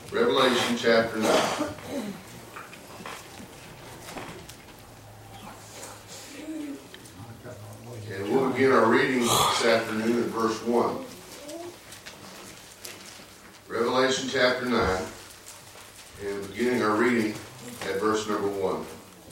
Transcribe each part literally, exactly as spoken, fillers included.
Revelation chapter nine. And we'll begin our reading this afternoon at verse one. Revelation chapter nine, and beginning our reading at verse number one.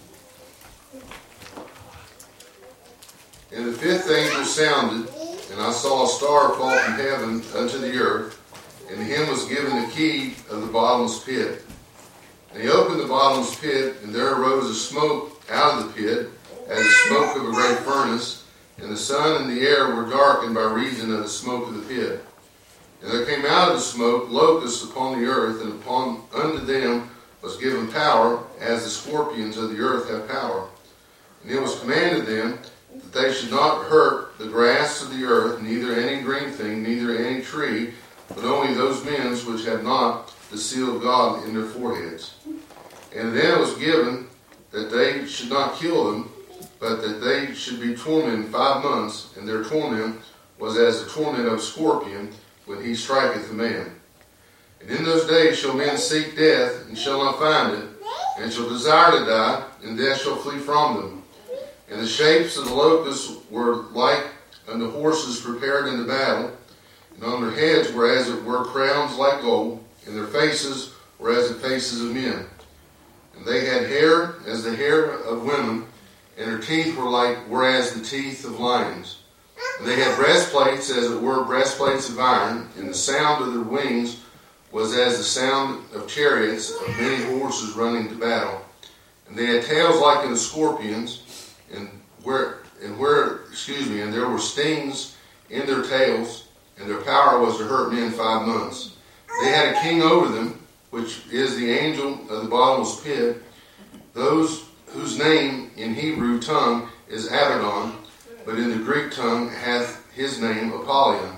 And the fifth angel sounded, and I saw a star fall from heaven unto the earth, and to him was given the key of the bottomless pit. And he opened the bottomless pit, and there arose a smoke out of the pit, as the smoke of a great furnace, and the sun and the air were darkened by reason of the smoke of the pit. And there came out of the smoke locusts upon the earth, and upon unto them was given power, as the scorpions of the earth have power. And it was commanded them that they should not hurt the grass of the earth, neither any green thing, neither any tree, but only those men which have not the seal of God in their foreheads. And then it was given that they should not kill them, but that they should be tormented five months, and their torment was as the torment of a scorpion when he striketh a man. And in those days shall men seek death, and shall not find it, and shall desire to die, and death shall flee from them. And the shapes of the locusts were like unto horses prepared unto battle, and on their heads were as it were crowns like gold, and their faces were as the faces of men. And they had hair as the hair of women, and their teeth were like were as the teeth of lions. And they had breastplates as it were breastplates of iron, and the sound of their wings was as the sound of chariots of many horses running to battle. And they had tails like unto scorpions, and where and where excuse me, and there were stings in their tails, and their power was to hurt men five months. They had a king over them, which is the angel of the bottomless pit, those whose name in Hebrew tongue is Abaddon, but in the Greek tongue hath his name Apollyon.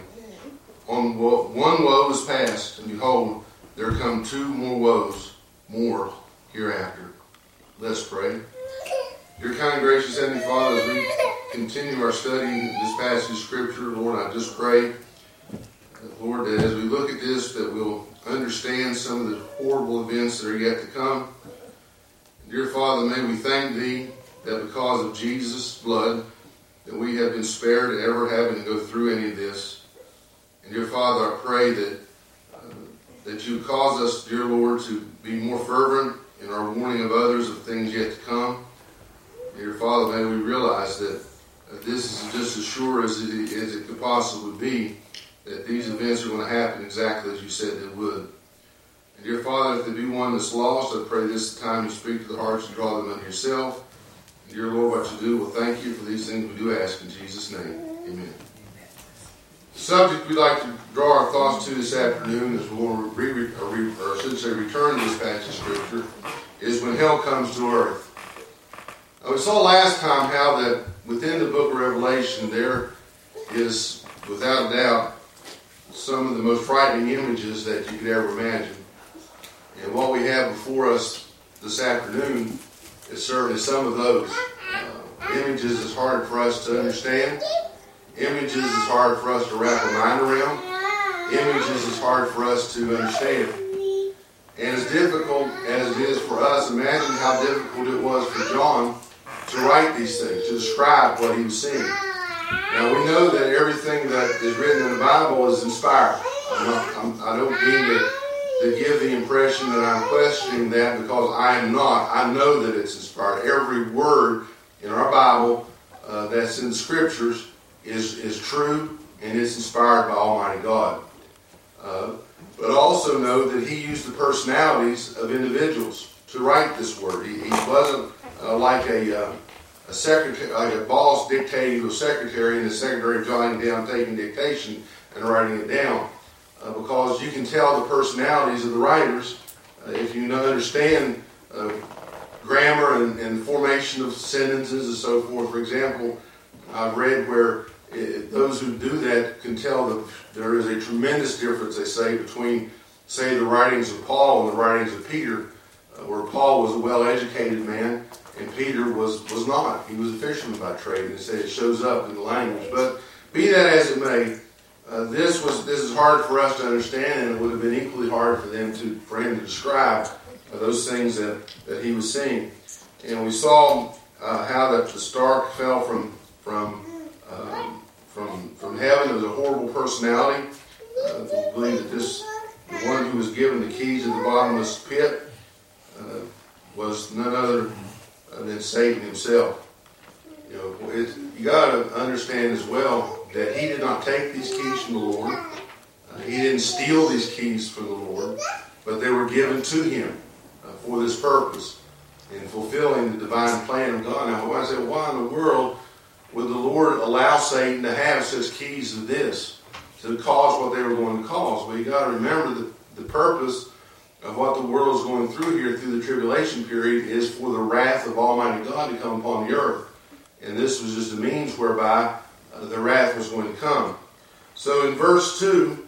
On wo- one woe is past, and behold, there come two more woes, more hereafter. Let's pray. Dear kind and gracious Heavenly Father, as we continue our study in this passage of Scripture, Lord, I just pray, Lord, that as we look at this, that we'll understand some of the horrible events that are yet to come. Dear Father, may we thank Thee that because of Jesus' blood, that we have been spared ever having to go through any of this. And dear Father, I pray that uh, that You cause us, dear Lord, to be more fervent in our warning of others of things yet to come. Dear Father, may we realize that uh, this is just as sure as it, as it could possibly be, that these events are going to happen exactly as You said they would. And dear Father, if there be one that's lost, I pray this time You speak to the hearts and draw them unto Yourself. And dear Lord, what You do, we'll thank You for these things we do ask in Jesus' name. Amen. The subject we'd like to draw our thoughts to this afternoon, as we'll re, re, or, re, or I should say return to this passage of Scripture, is when hell comes to earth. Now, we saw last time how that within the book of Revelation there is, without a doubt, some of the most frightening images that you could ever imagine. And what we have before us this afternoon is certainly some of those. Uh, images is hard for us to understand. Images is hard for us to wrap our mind around. Images is hard for us to understand. And as difficult as it is for us, imagine how difficult it was for John to write these things, to describe what he was seeing. Now, we know that everything that is written in the Bible is inspired. I'm not, I'm, I don't mean to, to give the impression that I'm questioning that, because I am not. I know that it's inspired. Every word in our Bible uh, that's in the Scriptures is, is true, and it's inspired by Almighty God. Uh, but also know that He used the personalities of individuals to write this word. He, he wasn't uh, like a... Uh, A secretary, like a boss dictating to a secretary, and the secretary jotting down, taking dictation, and writing it down. Uh, because you can tell the personalities of the writers uh, if you understand uh, grammar and, and the formation of sentences and so forth. For example, I've read where it, those who do that can tell that there is a tremendous difference, they say, between, say, the writings of Paul and the writings of Peter, uh, where Paul was a well-educated man, and Peter was, was not. He was a fisherman by trade, and it says it shows up in the language. But be that as it may, uh, this was this is hard for us to understand, and it would have been equally hard for them to for him to describe uh, those things that, that he was seeing. And we saw uh, how that the star fell from from um, from from heaven. It was a horrible personality. Uh, we believe that this the one who was given the keys of the bottomless pit uh, was none other than Satan himself. You know, it, you got to understand as well that he did not take these keys from the Lord. Uh, he didn't steal these keys from the Lord, but they were given to him uh, for this purpose, in fulfilling the divine plan of God. Now, I said, why in the world would the Lord allow Satan to have such keys of this to cause what they were going to cause? Well, you got to remember that the purpose of what the world is going through here through the tribulation period is for the wrath of Almighty God to come upon the earth. And this was just a means whereby uh, the wrath was going to come. So in verse two,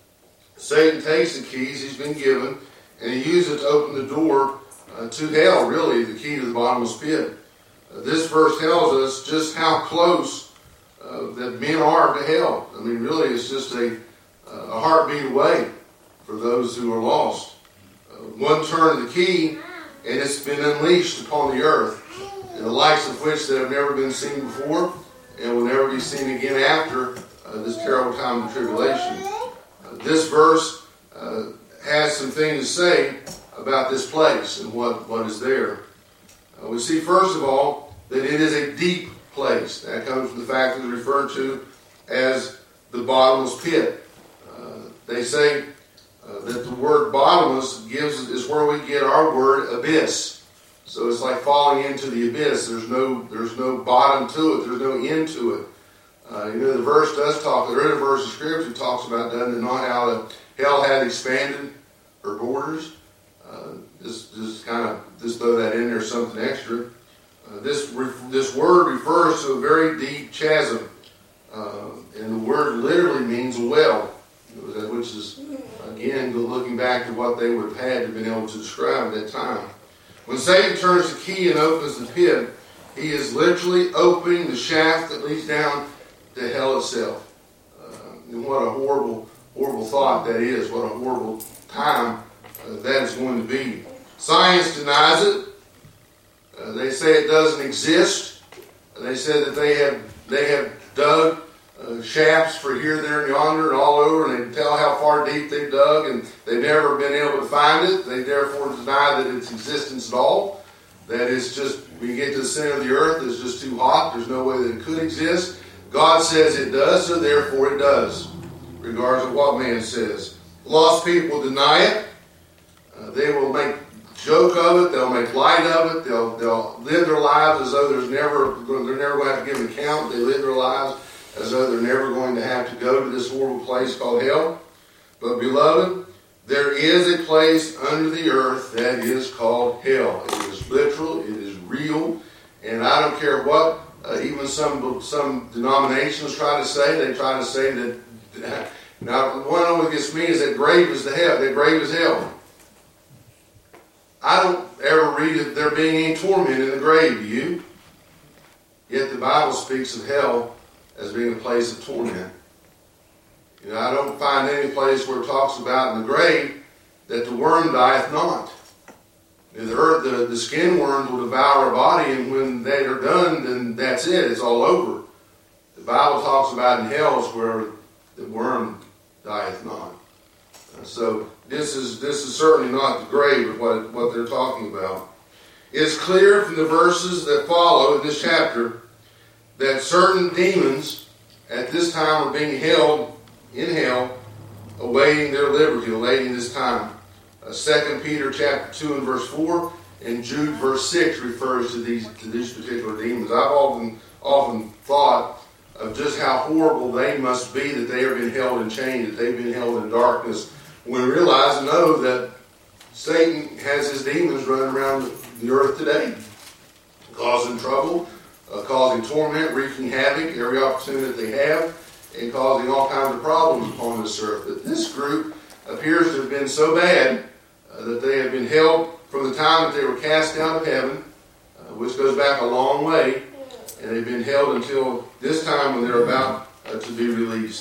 Satan takes the keys he's been given, and he uses it to open the door uh, to hell, really, the key to the bottomless pit. Uh, this verse tells us just how close uh, that men are to hell. I mean, really, it's just a, a heartbeat away for those who are lost. Uh, one turn of the key, and it's been unleashed upon the earth, and the likes of which that have never been seen before and will never be seen again after uh, this terrible time of tribulation. Uh, this verse uh, has some things to say about this place and what, what is there. Uh, we see, first of all, that it is a deep place. That comes from the fact that it's referred to as the bottomless pit. Uh, they say uh, that the word bottomless gives is where we get our word abyss. So it's like falling into the abyss. There's no there's no bottom to it. There's no end to it. Uh, you know, the verse does talk, there is a verse of Scripture that talks about, doesn't it, not how the hell had expanded her borders. Uh, just just kind of just throw that in there, something extra. Uh, this this word refers to a very deep chasm, uh, and the word literally means a well, which is again looking back to what they would have had to have been able to describe at that time. When Satan turns the key and opens the pit, he is literally opening the shaft that leads down to hell itself. Uh, and what a horrible, horrible thought that is. What a horrible time uh, that is going to be. Science denies it. Uh, they say it doesn't exist. They say that they have they have dug uh, shafts for here, there, and yonder, and all over, and they can tell how far deep they've dug, and they've never been able to find it. They therefore deny that its existence at all. That it's just, when you get to the center of the earth, it's just too hot. There's no way that it could exist. God says it does, so therefore it does, regardless of what man says. Lost people deny it. Uh, they will make joke of it. They'll make light of it. They'll they'll live their lives as though there's never they're never going to have to give an account. They live their lives as though they're never going to have to go to this horrible place called hell. But beloved, there is a place under the earth that is called hell. It is literal. It is real. And I don't care what uh, even some some denominations try to say. They try to say that. Now, one that always gets me is that grave is the hell. That grave is hell. I don't ever read of there being any torment in the grave, do you? Yet the Bible speaks of hell as being a place of torment. You know, I don't find any place where it talks about in the grave that the worm dieth not. You know, the earth, the, the skin worms will devour a body, and when they are done, then that's it. It's all over. The Bible talks about in hells where the worm dieth not. Uh, so this is this is certainly not the grave of what, what they're talking about. It's clear from the verses that follow in this chapter that certain demons at this time are being held in hell, awaiting their liberty, awaiting this time. Uh, Second Peter chapter two and verse four, and Jude verse six refers to these to these particular demons. I've often often thought of just how horrible they must be that they are being held in chains, that they've been held in darkness. When we realize and know that Satan has his demons running around the earth today, causing trouble, uh, causing torment, wreaking havoc every opportunity that they have, and causing all kinds of problems upon this earth. But this group appears to have been so bad uh, that they have been held from the time that they were cast down of heaven, uh, which goes back a long way, and they've been held until this time when they're about uh, to be released.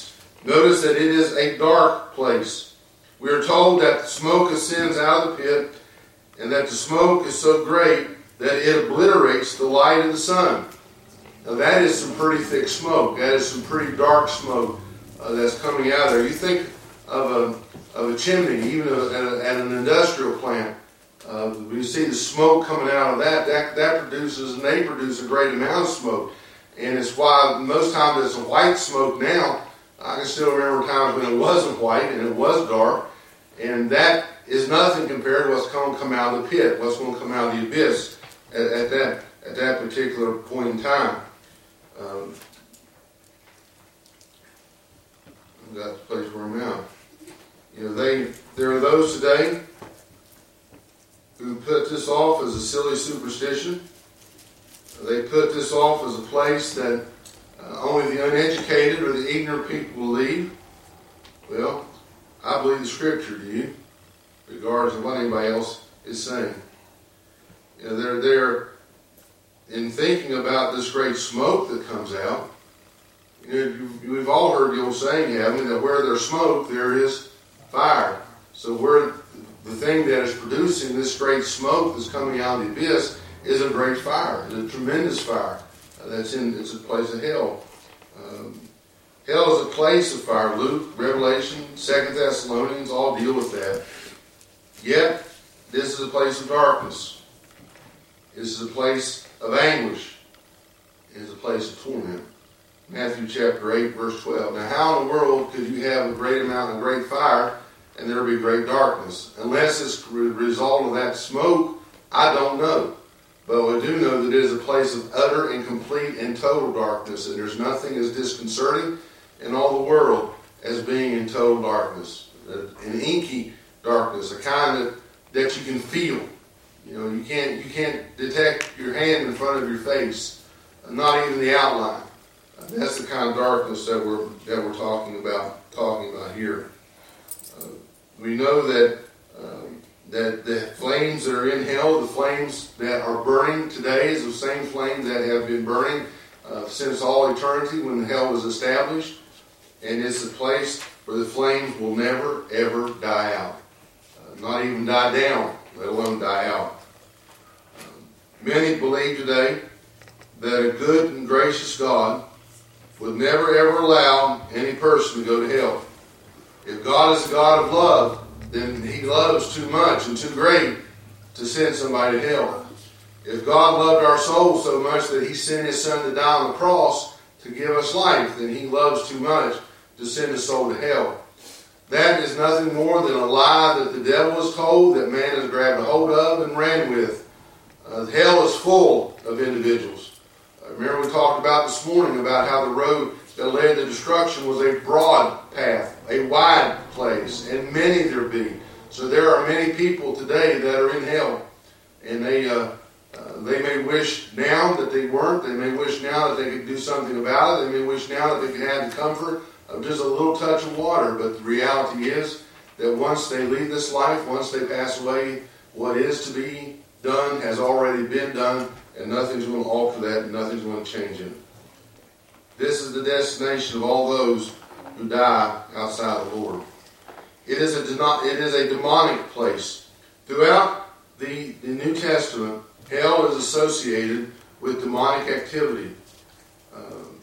Notice that it is a dark place. We are told that the smoke ascends out of the pit, and that the smoke is so great that it obliterates the light of the sun. Now that is some pretty thick smoke. That is some pretty dark smoke uh, that's coming out of there. You think of a, of a chimney, even at, a, at an industrial plant. Uh, when you see the smoke coming out of that, that, that produces, and they produce a great amount of smoke. And it's why most times it's a white smoke now. I can still remember times when it wasn't white and it was dark. And that is nothing compared to what's going to come out of the pit, what's going to come out of the abyss at, at that at that particular point in time. Um, I've got the place where I'm at. You know, they there are those today who put this off as a silly superstition. They put this off as a place that uh, only the uneducated or the ignorant people believe. Well, I believe the Scripture, do you? Regardless of what anybody else is saying. You know, they're there in thinking about this great smoke that comes out. You know, you've, we've all heard the old saying, haven't we, that where there's smoke, there is fire. So where the thing that is producing this great smoke that's coming out of the abyss is a great fire. It's a tremendous fire. Uh, that's in, it's a place of hell. Um, hell is a place of fire. Luke, Revelation, Second Thessalonians all deal with that. Yet, this is a place of darkness. This is a place of anguish. It is a place of torment. Matthew chapter eight, verse twelve. Now, how in the world could you have a great amount of great fire and there be great darkness? Unless it's a result of that smoke, I don't know. But we do know that it is a place of utter and complete and total darkness, and there's nothing as disconcerting in all the world as being in total darkness. An inky darkness, a kind that, that you can feel. You know, you can't you can't detect your hand in front of your face, not even the outline. Uh, that's the kind of darkness that we're that we're talking about talking about here. Uh, we know that um, that the flames that are in hell, the flames that are burning today, is the same flames that have been burning uh, since all eternity when hell was established, and it's a place where the flames will never ever die out, uh, not even die down, let alone die out. Um, many believe today that a good and gracious God would never ever allow any person to go to hell. If God is a God of love, then He loves too much and too great to send somebody to hell. If God loved our souls so much that He sent His Son to die on the cross to give us life, then He loves too much to send a soul to hell. That is nothing more than a lie that the devil has told, that man has grabbed a hold of and ran with. Uh, hell is full of individuals. Remember we talked about this morning about how the road that led to destruction was a broad path, a wide place, and many there be. So there are many people today that are in hell, and they uh, uh, they may wish now that they weren't. They may wish now that they could do something about it. They may wish now that they could have the comfort of just a little touch of water. But the reality is that once they leave this life, once they pass away, what is to be done has already been done. And nothing's going to alter that, and nothing's going to change it. This is the destination of all those who die outside the Lord. It is a, it is a demonic place. Throughout the, the New Testament, hell is associated with demonic activity. Um,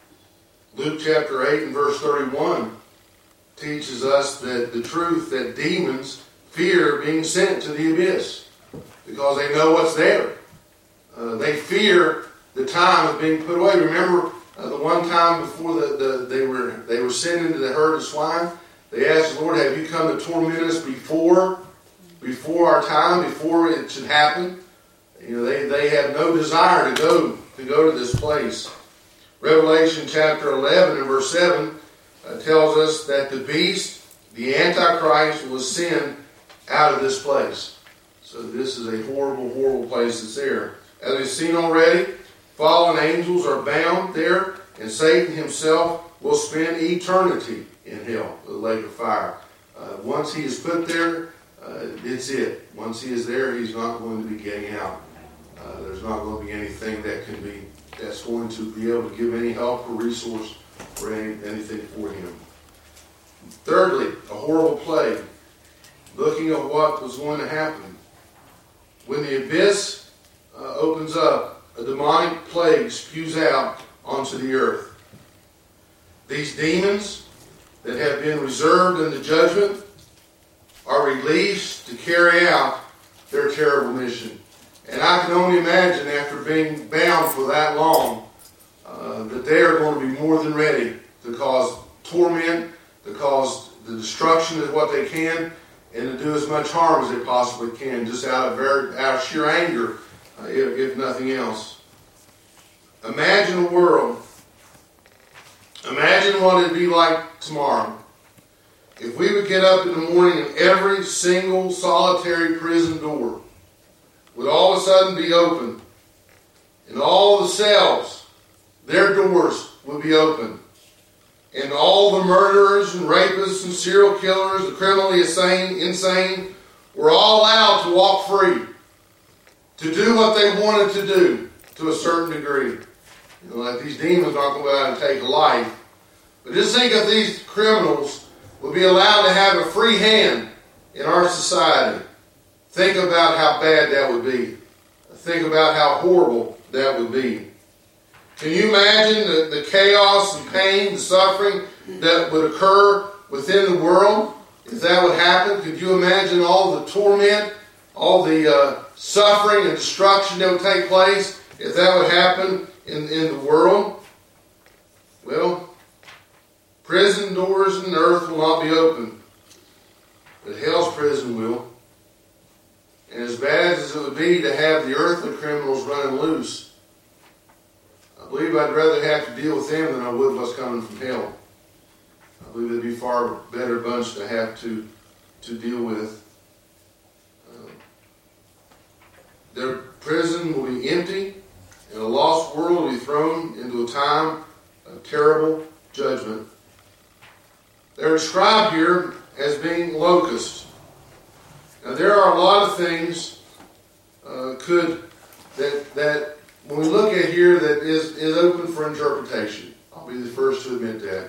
Luke chapter eight and verse thirty-one teaches us that the truth that demons fear being sent to the abyss because they know what's there. Uh, they fear the time of being put away. Remember uh, the one time before the, the, they were they were sent into the herd of swine, they asked the Lord, have you come to torment us before before our time, before it should happen? You know, they, they have no desire to go to go to this place. Revelation chapter eleven and verse seven uh, tells us that the beast, the Antichrist, will ascend out of this place. So this is a horrible, horrible place that's there. As we've seen already, fallen angels are bound there, and Satan himself will spend eternity in hell, the lake of fire. Uh, once he is put there, uh, it's it. Once he is there, he's not going to be getting out. Uh, there's not going to be anything that can be that's going to be able to give any help or resource or any, anything for him. Thirdly, a horrible plague. Looking at what was going to happen. When the abyss uh, opens up, a demonic plague spews out onto the earth. These demons that have been reserved in the judgment are released to carry out their terrible mission. And I can only imagine, after being bound for that long, uh, that they are going to be more than ready to cause torment, to cause the destruction of what they can, and to do as much harm as they possibly can, just out of, very, out of sheer anger, uh, if, if nothing else. Imagine a world. Imagine what it would be like tomorrow if we would get up in the morning and every single solitary prison door would all of a sudden be open, and all the cells, their doors would be open, and all the murderers and rapists and serial killers, the criminally insane, insane, were all allowed to walk free, to do what they wanted to do to a certain degree. You know, like these demons aren't going to go out and take a life. But just think if these criminals would be allowed to have a free hand in our society. Think about how bad that would be. Think about how horrible that would be. Can you imagine the, the chaos and pain, the suffering that would occur within the world if that would happen? Could you imagine all the torment, all the uh, suffering and destruction that would take place if that would happen in, in the world? Well, prison doors in earth will not be open, but hell's prison will. And as bad as it would be to have the earthly criminals running loose, I believe I'd rather have to deal with them than I would what's coming from hell. I believe it'd be a far better bunch to have to, to deal with. Uh, their prison will be empty, and a lost world will be thrown into a time of terrible judgment. They're described here as being locusts. Now there are a lot of things uh, could that that when we look at here that is, is open for interpretation. I'll be the first to admit that.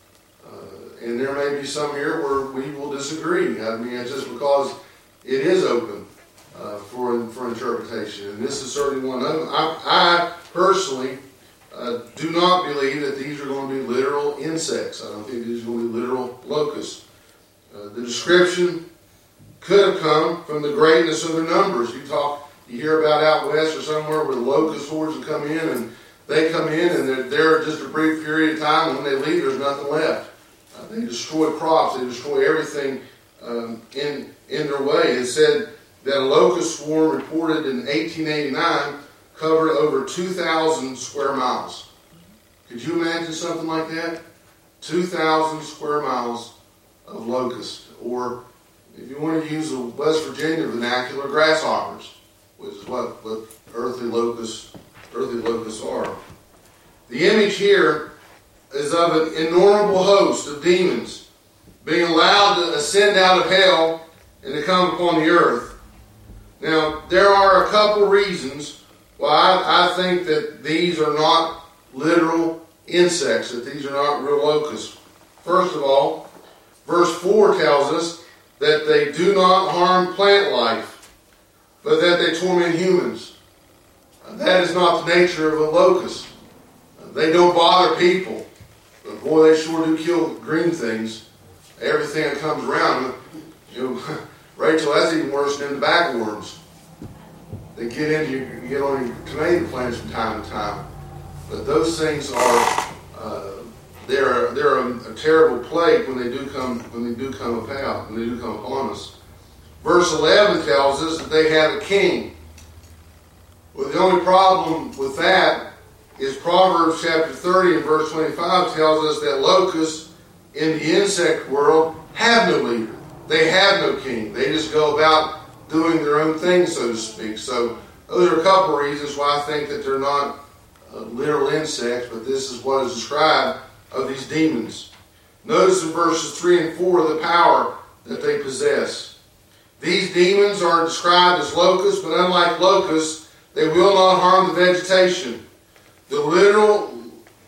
Uh, and there may be some here where we will disagree. I mean, it's just because it is open uh, for for interpretation, and this is certainly one of them. I, I personally uh, do not believe that these are going to be literal insects. I don't think these are going to be literal locusts. Uh, the description could have come from the greatness of their numbers. You talk, you hear about out west or somewhere where the locust hordes will come in, and they come in and they're there just a brief period of time, and when they leave, there's nothing left. Uh, they destroy crops, they destroy everything um, in in their way. It said that a locust swarm reported in eighteen eighty-nine covered over two thousand square miles. Could you imagine something like that? two thousand square miles of locust, or if you want to use the West Virginia vernacular, grasshoppers, which is what, what earthly locusts, earthly locusts are. The image here is of an innumerable host of demons being allowed to ascend out of hell and to come upon the earth. Now, there are a couple reasons why I, I think that these are not literal insects, that these are not real locusts. First of all, verse four tells us that they do not harm plant life, but that they torment humans. Uh, that is not the nature of a locust. Uh, they don't bother people. But boy, they sure do kill green things. Everything that comes around them. You know, Rachel, that's even worse than the bagworms. They get in, you, you get on your tomato plants from time to time. But those things are uh, They're, they're a, a terrible plague when they do come when they do come about, when they do come upon us. Verse eleven tells us that they have a king. Well, the only problem with that is Proverbs chapter thirty and verse twenty-five tells us that locusts in the insect world have no leader. They have no king. They just go about doing their own thing, so to speak. So those are a couple of reasons why I think that they're not uh, literal insects, but this is what is described of these demons. Notice in verses three and four the power that they possess. These demons are described as locusts, but unlike locusts, they will not harm the vegetation. The literal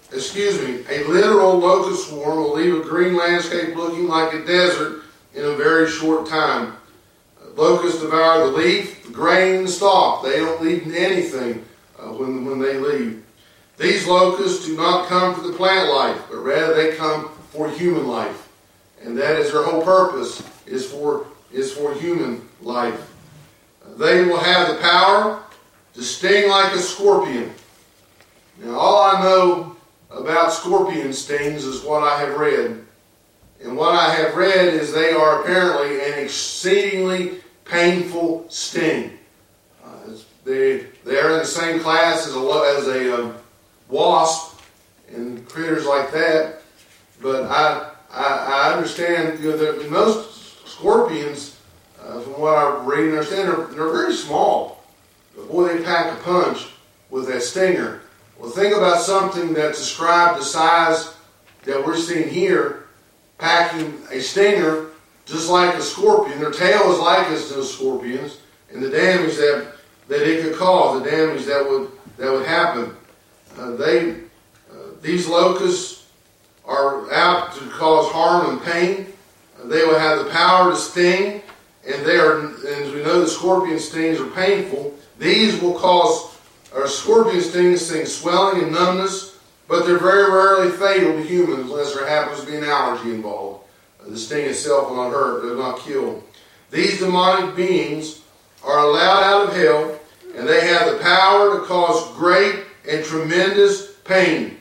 excuse me, a literal locust swarm will leave a green landscape looking like a desert in a very short time. Locusts devour the leaf, the grain, and the stalk. They don't leave anything uh, when, when they leave. These locusts do not come for the plant life, but rather they come for human life. And that is their whole purpose, is for, is for human life. They will have the power to sting like a scorpion. Now, all I know about scorpion stings is what I have read. And what I have read is they are apparently an exceedingly painful sting. Uh, they, they are in the same class as a, as a uh, wasp and critters like that. But I I, I understand, you know, that most scorpions, uh, from what I read and understand, they're, they're very small. But boy, they pack a punch with that stinger. Well, think about something that's described the size that we're seeing here, packing a stinger just like a scorpion. Their tail is like us to scorpions, and the damage that, that it could cause, the damage that would that would happen. Uh, they uh, these locusts are out to cause harm and pain. Uh, they will have the power to sting, and they are, and as we know, the scorpion stings are painful. These will cause, or scorpion stings sting swelling and numbness, but they're very rarely fatal to humans unless there happens to be an allergy involved. Uh, the sting itself will not hurt, but it will not kill. These demonic beings are allowed out of hell, and they have the power to cause great and tremendous pain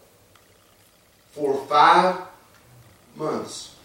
for five months.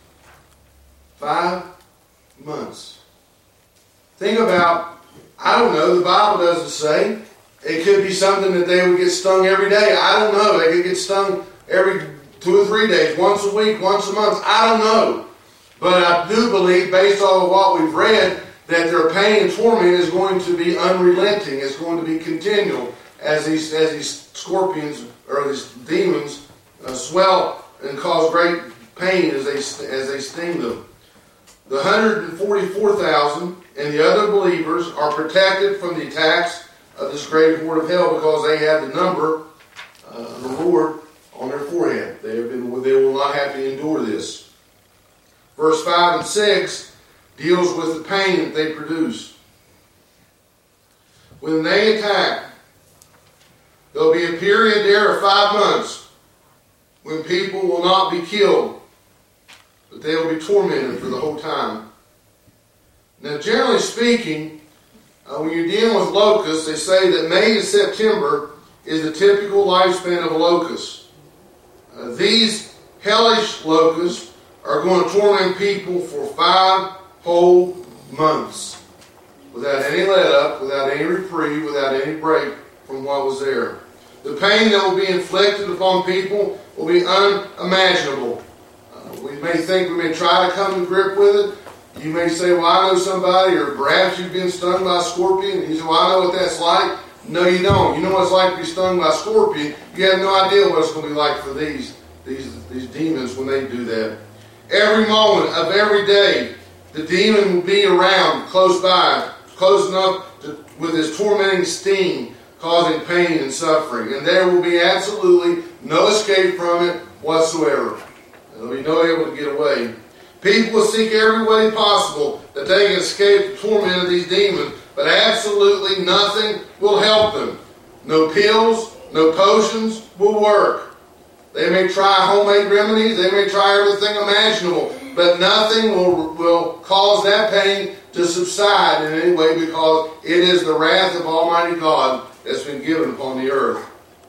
Five months. Think about, I don't know, the Bible doesn't say. It could be something that they would get stung every day. I don't know. They could get stung every two or three days, once a week, once a month. I don't know. But I do believe, based on what we've read, that their pain and torment is going to be unrelenting. It's going to be continual as these as these scorpions or these demons uh, swell and cause great pain as they as they sting them. The one hundred forty-four thousand and the other believers are protected from the attacks of this great horde of hell because they have the number, uh, the Lord, on their forehead. They have been. They will not have to endure this. Verse five and six deals with the pain that they produce. When they attack, there will be a period there of five months when people will not be killed, but they will be tormented for the whole time. Now, generally speaking, uh, when you're dealing with locusts, they say that May to September is the typical lifespan of a locust. Uh, these hellish locusts are going to torment people for five whole months without any let up, without any reprieve, without any break from what was there. The pain that will be inflicted upon people will be unimaginable. Uh, we may think, we may try to come to grip with it. You may say, well, I know somebody, or perhaps you've been stung by a scorpion. And you say, well, I know what that's like. No, you don't. You know what it's like to be stung by a scorpion. You have no idea what it's going to be like for these, these, these demons when they do that. Every moment of every day, the demon will be around, close by, close enough to, with his tormenting sting, causing pain and suffering. And there will be absolutely no escape from it whatsoever. There will be no able to get away. People will seek every way possible that they can escape the torment of these demons, but absolutely nothing will help them. No pills, no potions will work. They may try homemade remedies, they may try everything imaginable, but nothing will, will cause that pain to subside in any way because it is the wrath of Almighty God that's been given upon the earth.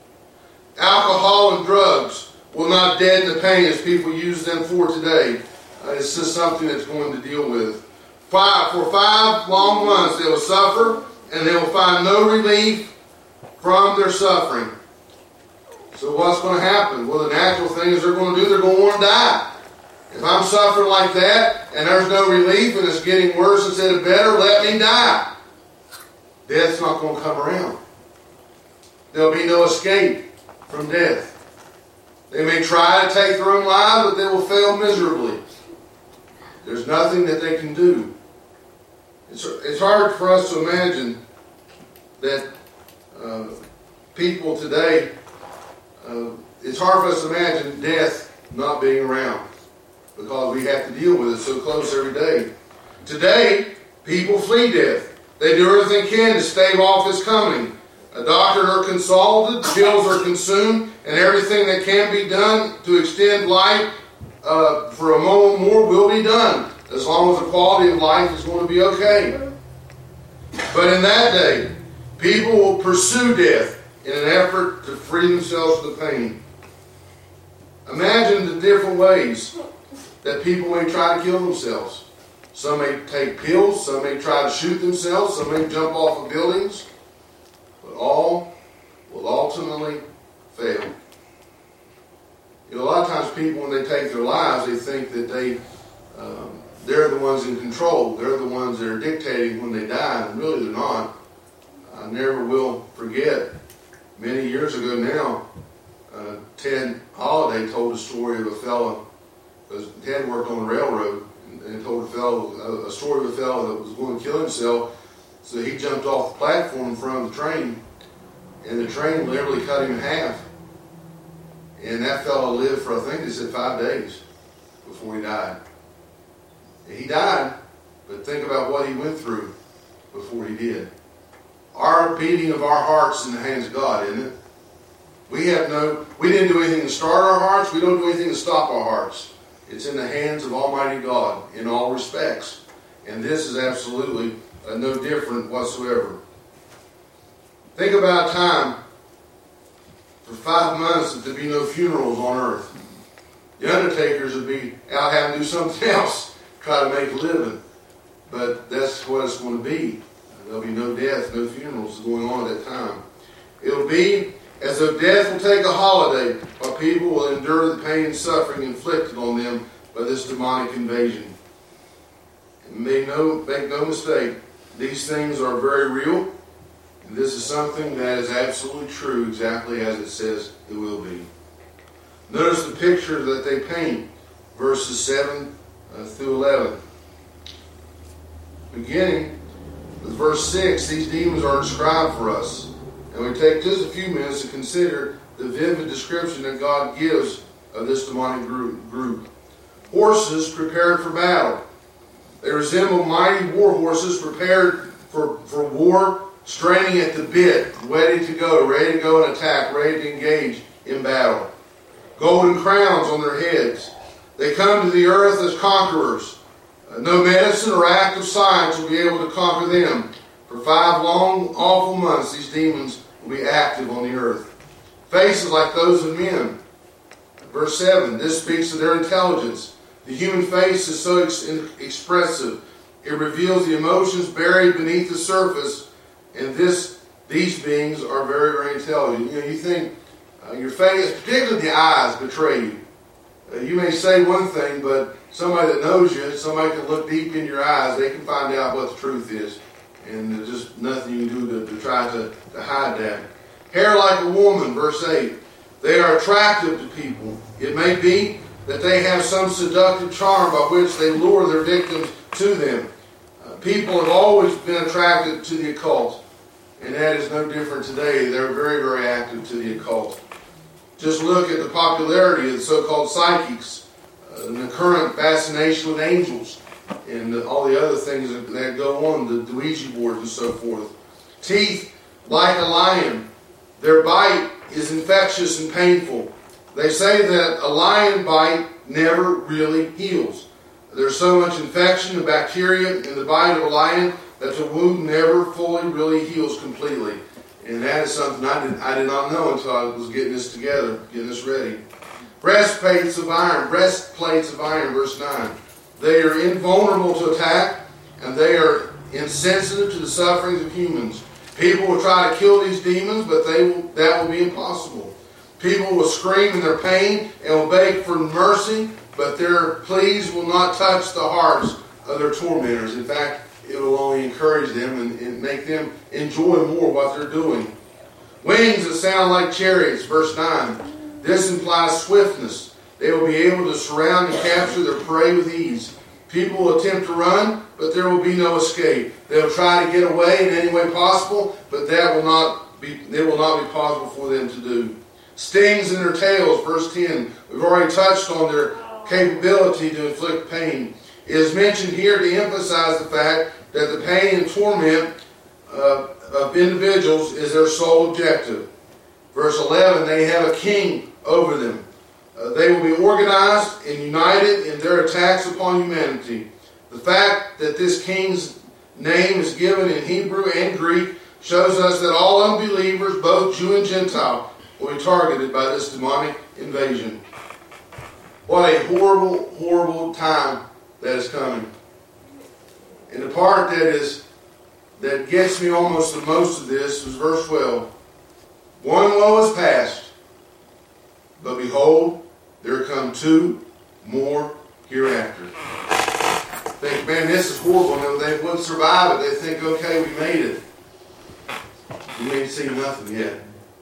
Alcohol and drugs will not deaden the pain as people use them for today. Uh, it's just something that's going to deal with. Five, for five long months they will suffer and they will find no relief from their suffering. So what's going to happen? Well, the natural thing is they're going to do, they're going to want to die. If I'm suffering like that and there's no relief and it's getting worse instead of better, let me die. Death's not going to come around. There'll be no escape from death. They may try to take their own lives, but they will fail miserably. There's nothing that they can do. It's, it's hard for us to imagine that uh, people today uh, it's hard for us to imagine death not being around because we have to deal with it so close every day. Today, people flee death. They do everything they can to stave off its coming. A doctor are consulted, pills are consumed, and everything that can be done to extend life uh, for a moment more will be done, as long as the quality of life is going to be okay. But in that day, people will pursue death in an effort to free themselves from the pain. Imagine the different ways that people may try to kill themselves. Some may take pills, some may try to shoot themselves, some may jump off of buildings, but all will ultimately fail. You know, a lot of times people, when they take their lives, they think that they, um, they're the ones in control. They're the ones that are dictating when they die, and really they're not. I never will forget, many years ago now, uh, Ted Holliday told a story of a fellow, because Ted worked on the railroad, and told a fellow, a story of a fellow that was going to kill himself. So he jumped off the platform in front of the train, and the train literally cut him in half. And that fellow lived for, I think they said, five days before he died. And he died, but think about what he went through before he did. Our beating of our hearts in the hands of God, isn't it? We have no, we didn't do anything to start our hearts. We don't do anything to stop our hearts. It's in the hands of Almighty God in all respects. And this is absolutely uh, no different whatsoever. Think about a time for five months that there'd be no funerals on earth. The undertakers would be out having to do something else, try to make a living. But that's what it's going to be. There'll be no death, no funerals going on at that time. It'll be as though death will take a holiday, while people will endure the pain and suffering inflicted on them by this demonic invasion. And make no, make no mistake, these things are very real, and this is something that is absolutely true, exactly as it says it will be. Notice the picture that they paint, verses seven uh, through eleven. Beginning with verse six, these demons are described for us. And we take just a few minutes to consider the vivid description that God gives of this demonic group. Horses prepared for battle. They resemble mighty war horses prepared for, for war, straining at the bit, ready to go, ready to go and attack, ready to engage in battle. Golden crowns on their heads. They come to the earth as conquerors. Uh, no medicine or act of science will be able to conquer them. For five long, awful months, these demons will be active on the earth. Faces like those of men. Verse seven, this speaks of their intelligence. The human face is so ex- expressive. It reveals the emotions buried beneath the surface, and this, these beings are very, very intelligent. You know, you think uh, your face, particularly the eyes, betray you. Uh, you may say one thing, but somebody that knows you, somebody can look deep in your eyes, they can find out what the truth is. And there's just nothing you can do to, to try to, to hide that. Hair like a woman, verse eight. They are attractive to people. It may be that they have some seductive charm by which they lure their victims to them. Uh, people have always been attracted to the occult. And that is no different today. They're very, very active to the occult. Just look at the popularity of the so-called psychics, uh, and the current fascination with angels, and the, all the other things that, that go on, the, the Ouija boards and so forth. Teeth like a lion. Their bite is infectious and painful. They say that a lion bite never really heals. There's so much infection and bacteria in the bite of a lion that the wound never fully really heals completely. And that is something I did, I did not know until I was getting this together, getting this ready. Breastplates of iron, breastplates of iron, verse nine. They are invulnerable to attack, and they are insensitive to the sufferings of humans. People will try to kill these demons, but they will, that will be impossible. People will scream in their pain and will beg for mercy, but their pleas will not touch the hearts of their tormentors. In fact, it will only encourage them and, and make them enjoy more what they're doing. Wings that sound like chariots, verse nine. This implies swiftness. They will be able to surround and capture their prey with ease. People will attempt to run, but there will be no escape. They'll try to get away in any way possible, but that will not be, it will not be possible for them to do. stings in their tails, verse ten. We've already touched on their capability to inflict pain. It is mentioned here to emphasize the fact that the pain and torment uh, of individuals is their sole objective. Verse eleven, they have a king over them. Uh, they will be organized and united in their attacks upon humanity. The fact that this king's name is given in Hebrew and Greek shows us that all unbelievers, both Jew and Gentile, will be targeted by this demonic invasion. What a horrible, horrible time that is coming. And the part that is that gets me almost the most of this was verse twelve. One woe is past, but behold, there come two more hereafter. Think, man, this is horrible. And they wouldn't survive it. They think, okay, we made it. We ain't seen nothing yet.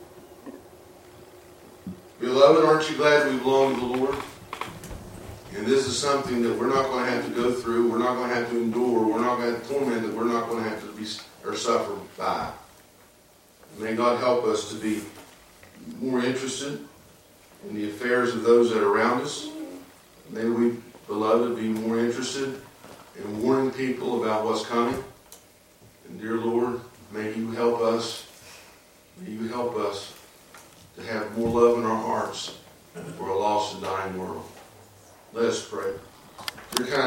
Beloved, aren't you glad we belong to the Lord? And this is something that we're not going to have to go through. We're not going to have to endure. We're not going to have to torment. That we're not going to have to be or suffer by. May God help us to be more interested in the affairs of those that are around us. May we, beloved, be more interested in warning people about what's coming. And dear Lord, may you help us. May you help us to have more love in our hearts for a lost and dying world. Let us pray. Dear kind